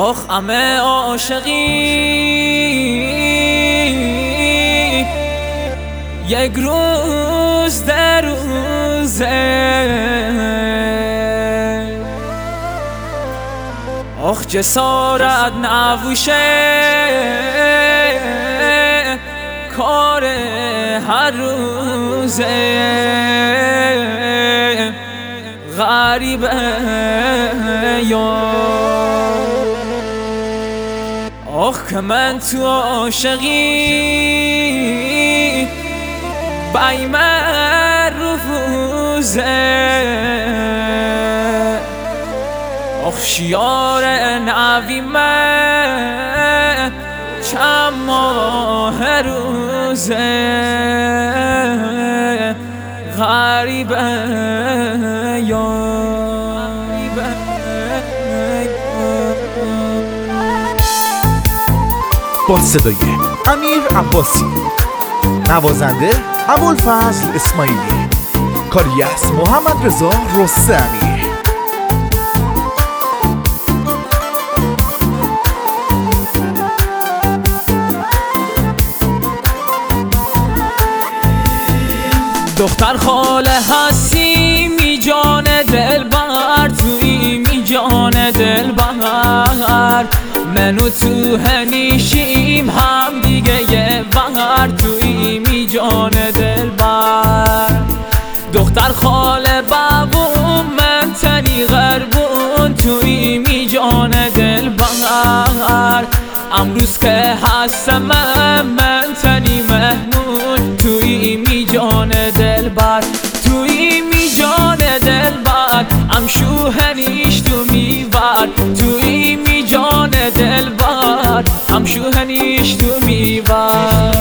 آخ همه عاشقی یک روز در روزه، آخ جسارت نبوشه کار هر روزه، غریبه یا آخ که من تو عاشقی بای رفوزه، آخ شیار نوی من چند ماه روزه، غریبه یا با صدای امیر عباسی، نوازنده ابوالفضل اسماعیلی، کاری از محمد رضا رستمی. دختر خاله هستی می جان دل بر، توی می جان دل بر، منو تو هنیشیم هم دیگه یه بر، توی می جان دل بر. دختر خاله بابون من تنی غربون، توی می جان دل بر، امروز که هستم من تنی مهمون، توی می جان دل بر، توی می جان دل بر، ام شوهنیش تو میور، توی می جان دل بر، ام شوهنیش تو میور.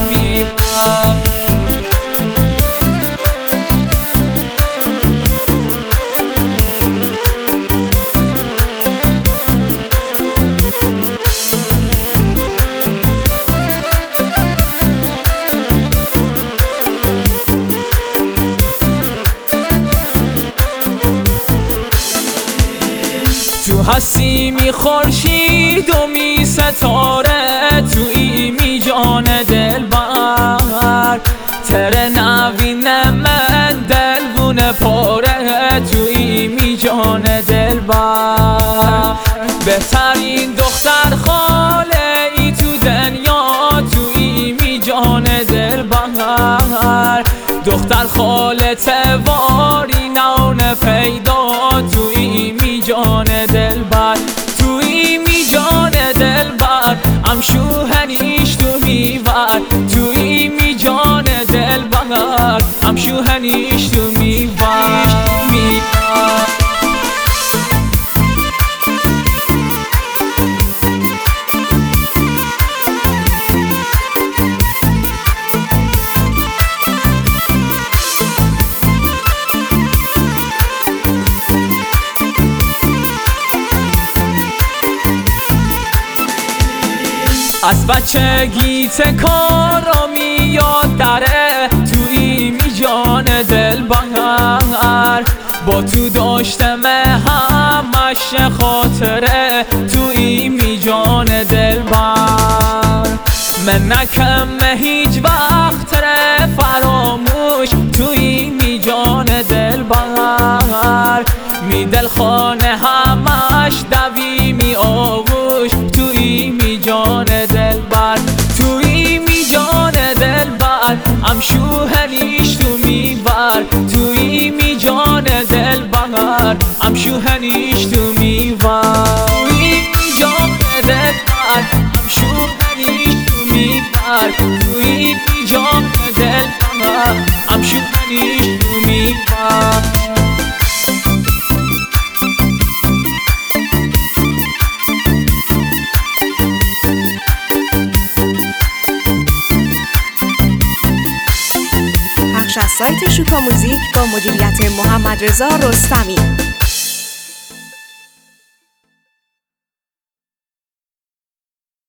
تو هستی می خورشید و می ستاره، توی می جان دل بر، تره نوینه من دلبونه پاره، توی می جان دل بر. بهترین دختر خاله ای تو دنیا، توی می جان دل بر، دختر خاله تواری نونه پیدا، توی می جان دل بر، توی می جان دل بر، ام شوهنیش تو میور، توی می جان دل بر، ام شوهنیش تو میور. از بچگیت کارا میاد داره، توی می جان دل بر، با تو داشتم همش خاطره، توی می جان دل بر. من نکم هیچ وقت تره فراموش، توی می جان دل بر، می دل خانه همش دوی می آغوش، توی می جان دل بر، توی می جان دل بر، ام شوهنیش تو میور، توی می جان دل بر، ام شوهنیش تو میور، توی می جان دل بر، ام شوهنیش تو میور، توی می جان دل بر، ام شوهنیش تو میور. از سایت شوکا موزیک با مدیریت محمد رضا رستمی.